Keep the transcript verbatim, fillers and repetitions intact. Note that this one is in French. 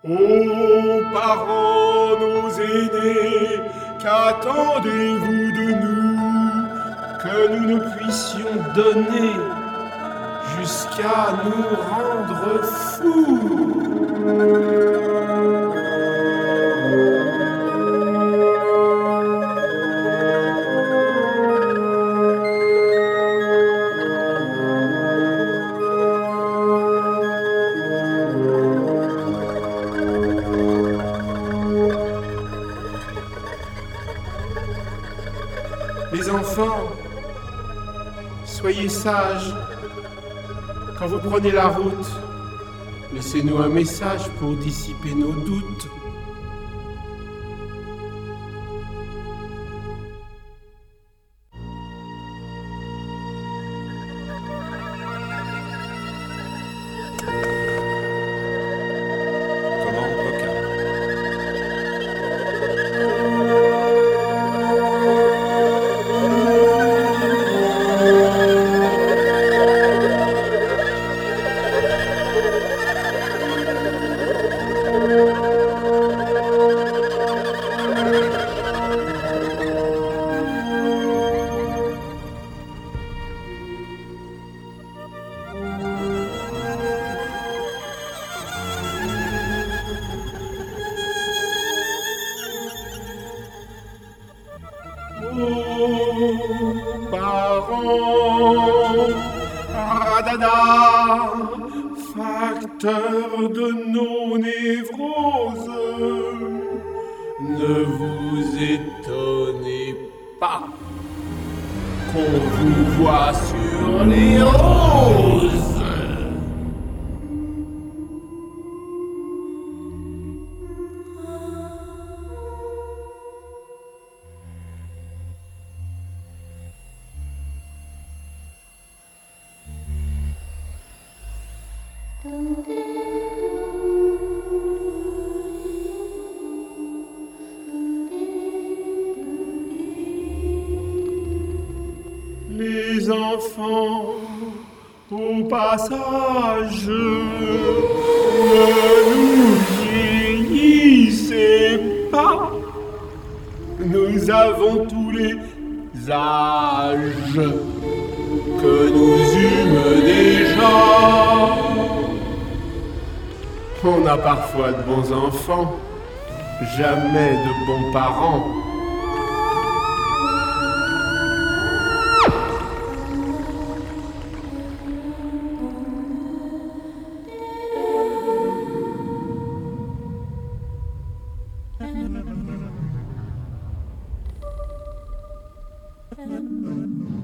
Ô parents, nos aînés, qu'attendez-vous de nous que nous ne puissions donner jusqu'à nous rendre fous? Les enfants, soyez sages. Quand vous prenez la route, laissez-nous un message pour dissiper nos doutes. Commande vocale. Ô parents, radada, facteur de nos névroses, ne vous étonnez pas qu'on vous voit sur les roses. Les enfants, au passage, ne nous vieillissez pas. Nous avons tous les âges que nous eûmes déjà. On a parfois de bons enfants, jamais de bons parents. Thank you.